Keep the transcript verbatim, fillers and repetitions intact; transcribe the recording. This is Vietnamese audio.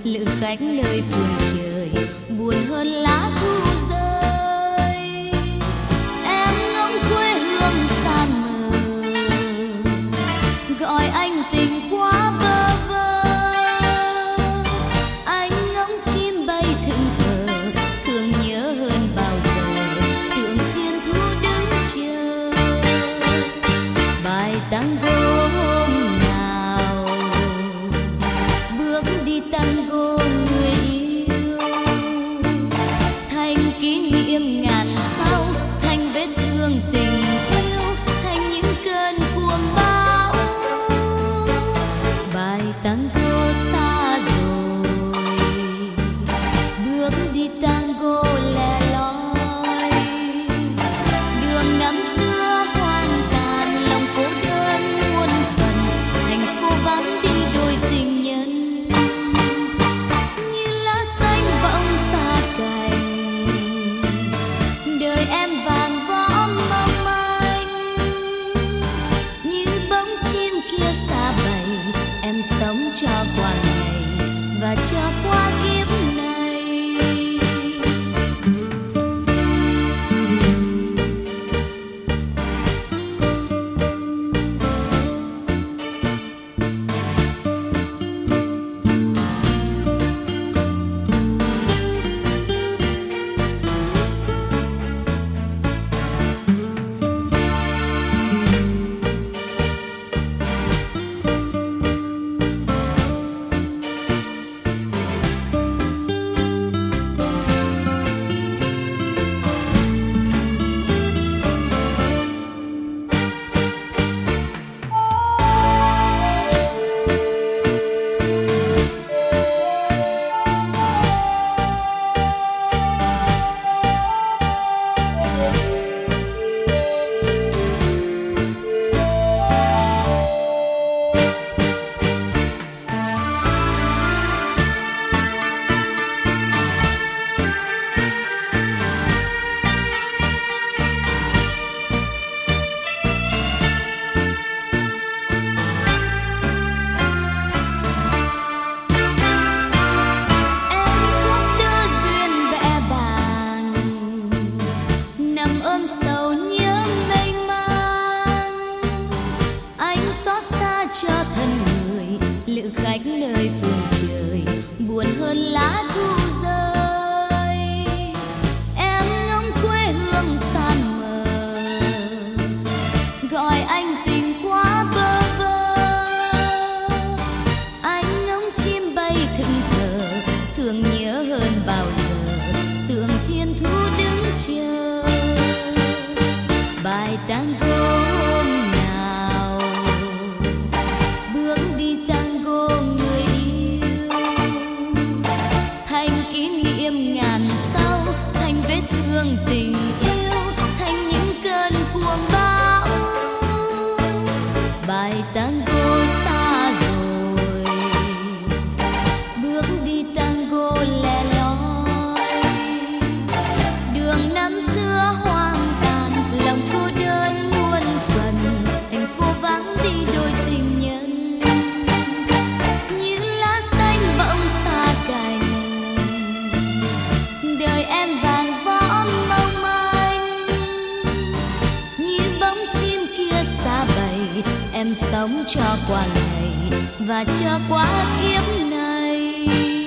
lữ khách nơi phương trời buồn hơn lá thu rơi. Em ngóng quê hương xa mờ, gọi anh tình quá bơ vơ. Anh ngóng chim bay thẫn thờ, thương nhớ hơn bao giờ, tượng thiên thu đứng chờ. Bài tango hôm nào bước đi tango người yêu, thành kỷ niệm ngàn sau, thành vết thương tình yêu, thành những cơn cuồng bão. Bài tango xa rồi, bước đi tango lẻ loi, đường năm xưa hoang tàn, lòng cô đơn muôn phần, thành phố vắng đi đôi tình nhân. Như lá xanh bỗng xa cành, đời em vàng võ mong manh. Như bóng chim kia xa bầy, em sống cho qua ngày và cho qua kiếp này. Sầu nhớ mênh mang, anh xót xa cho thân người, lữ khách nơi phương trời buồn hơn lá thu rơi. Em ngóng quê hương xa mờ, gọi anh tình quá bơ vơ. Anh ngóng chim bay thẫn thờ, thương nhớ hơn bao giờ, tượng thiên thu đứng chờ. Bài tango hôm nào bước đi tango người yêu, thành kỷ niệm ngàn sau, thành vết thương tình yêu, thành những cơn cuồng bão. Bài tango xa rồi, bước đi tango lẻ loi, đường năm xưa hoang tàn, lòng cô đơn muôn phần, thành phố vắng đi đôi tình nhân. Như lá xanh bỗng xa cành, đời em vàng võ mong manh. Như bóng chim kia xa bầy, em sống cho qua ngày và cho qua kiếp này.